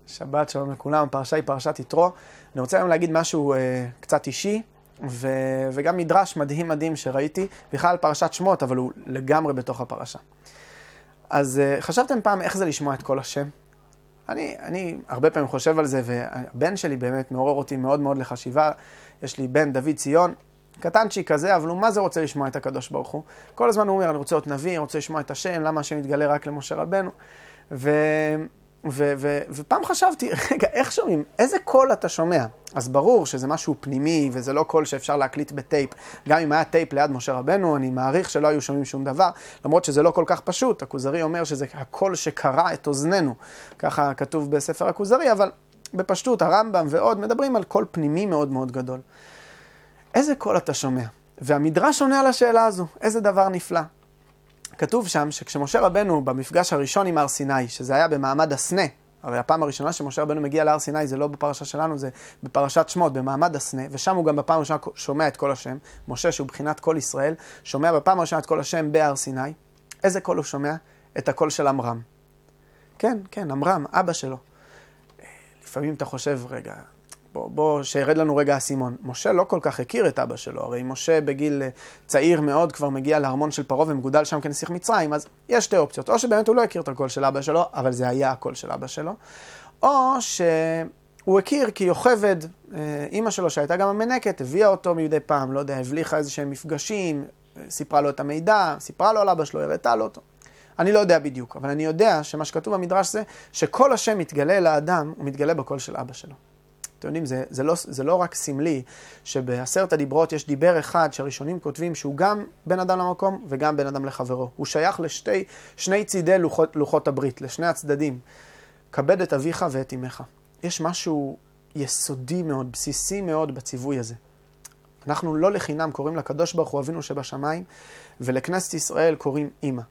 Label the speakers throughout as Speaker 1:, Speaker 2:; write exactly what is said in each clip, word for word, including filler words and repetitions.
Speaker 1: שבת שלום לכולם, הפרשה היא פרשת יתרו. אני רוצה היום להגיד משהו אה, קצת אישי, ו... וגם מדרש מדהים מדהים שראיתי, בכלל פרשת שמות, אבל הוא לגמרי בתוך הפרשה. אז אה, חשבתם פעם איך זה לשמוע את כל השם? אני, אני הרבה פעמים חושב על זה, והבן שלי באמת מעורר אותי מאוד מאוד לחשיבה. יש לי בן דוד ציון, קטנצ'י כזה, אבל הוא מה זה רוצה לשמוע את הקדוש ברוך הוא? כל הזמן הוא אומר, אני רוצה להיות נביא, אני רוצה לשמוע את השם, למה השם יתגלה רק למשה רבנו? ו... ו- ו- ופעם חשבתי, רגע, איך שומעים? איזה קול אתה שומע? אז ברור שזה משהו פנימי, וזה לא קול שאפשר להקליט בטייפ. גם אם היה טייפ ליד משה רבנו, אני מעריך שלא היו שומעים שום דבר, למרות שזה לא כל כך פשוט. הכוזרי אומר שזה הקול שקרע את אוזננו. ככה כתוב בספר הכוזרי, אבל בפשטות, הרמב"ם ועוד מדברים על קול פנימי מאוד מאוד גדול. איזה קול אתה שומע? והמדרש עונה על השאלה הזו. איזה דבר נפלא. כתוב שם שכשמשה רבנו במפגש הראשון עם הר סיני, שזה היה במעמד הסנה, הרי הפעם הראשונה שמשה רבנו מגיע להר סיני זה לא בפרשה שלנו, זה בפרשת שמות, במעמד הסנה, ושם הוא גם בפעם הראשונה שומע את כל השם. משה שהוא בחינת כל ישראל, שומע בפעם הראשונה את כל השם בהר סיני. איזה קול הוא שומע? את הקול של אמרם. כן, כן, אמרם, אבא שלו. לפעמים אתה חושב, רגע, בוא, בוא שירד לנו רגע הסימון. משה לא כל כך הכיר את אבא שלו, הרי משה בגיל צעיר מאוד כבר מגיע לארמון של פרעה ומגודל שם כנסיך מצרים, אז יש שתי אופציות. או שבאמת הוא לא הכיר את הקול של אבא שלו, אבל זה היה הקול של אבא שלו, או שהוא הכיר כי יוכבד, אמא שלו שהייתה גם המנקת, הביאה אותו מידי פעם, לא יודע, הבליחה איזה שהם מפגשים, סיפרה לו את המידע, סיפרה לו על אבא שלו, הראתה לו אותו. אני לא יודע בדיוק, אבל אני יודע שמה שכתוב במדרש זה שכל השם מתגלה לאדם, הוא מתגלה בקול של אבא שלו. אתם יודעים, זה, זה, לא, זה לא רק סמלי שבעשרת הדיברות יש דיבר אחד שהראשונים כותבים שהוא גם בן אדם למקום וגם בן אדם לחברו. הוא שייך לשתי, שני צידי לוחות, לוחות הברית, לשני הצדדים. כבד את אביך ואת אמך. יש משהו יסודי מאוד, בסיסי מאוד בציווי הזה. אנחנו לא לחינם קוראים לקדוש ברוך הוא אבינו שבשמיים, ולכנסת ישראל קוראים אמא.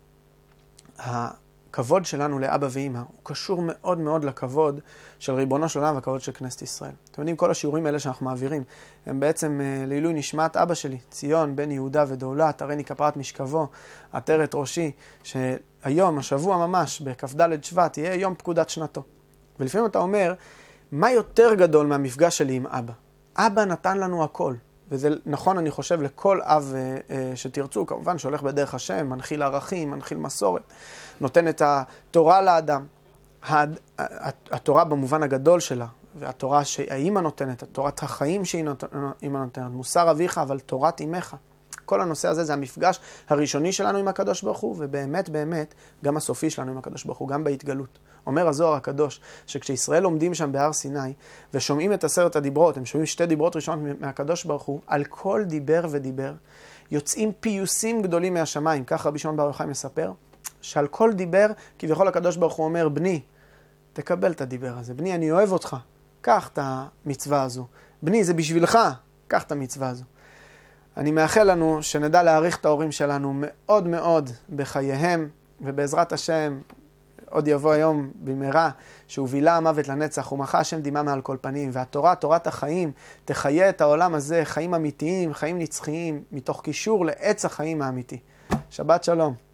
Speaker 1: הכבוד שלנו לאבא ואמא הוא קשור מאוד מאוד לכבוד של ריבונו של עולם והכבוד של כנסת ישראל. אתם יודעים, כל השיעורים האלה שאנחנו מעבירים, הם בעצם uh, לעילוי נשמת אבא שלי, ציון, בן יהודה ודעולה, תרני כפרת משכבו, עטרת ראשי, שהיום, השבוע ממש, בכ"ד שבט, יהיה יום פקודת שנתו. ולפעמים אתה אומר, מה יותר גדול מהמפגש שלי עם אבא? אבא נתן לנו הכל. וזה נכון, אני חושב, לכל אב uh, uh, שתרצו, כמובן שהולך בדרך השם, מנחיל ערכים, מנחיל מסורת, נותן את התורה לאדם. התורה במובן הגדול שלה, והתורה שהאימא נותנת, תורת החיים שהיא נותנת, מוסר אביך, אבל תורת אמך. כל הנושא הזה זה המפגש הראשוני שלנו עם הקדוש ברוך הוא, ובאמת באמת גם הסופי שלנו עם הקדוש ברוך הוא, גם בהתגלות. אומר הזוהר הקדוש, שכשישראל עומדים שם בהר סיני, ושומעים את עשרת הדיברות, הם שומעים שתי דיברות ראשונות מהקדוש ברוך הוא, על כל דיבר ודיבר, יוצאים פיוסים גדולים מהשמיים. כך רבי שמעון בר יוחאי מספר, שעל כל דיבר, כביכול הקדוש ברוך הוא אומר, בני, תקבל את הדיבר הזה. בני, אני אוהב אותך. קח את המצווה הזו. בני, זה בשבילך. קח את המצווה הזו. אני מאחל לנו שנדע להעריך את ההורים שלנו מאוד מאוד בחייהם, ובעזרת השם, עוד יבוא היום במהרה, שהובילה המוות לנצח, ומחה השם דימה מעל כל פנים, והתורה, תורת החיים, תחיה את העולם הזה, חיים אמיתיים, חיים נצחיים, מתוך קישור לעץ החיים האמיתי. שבת שלום.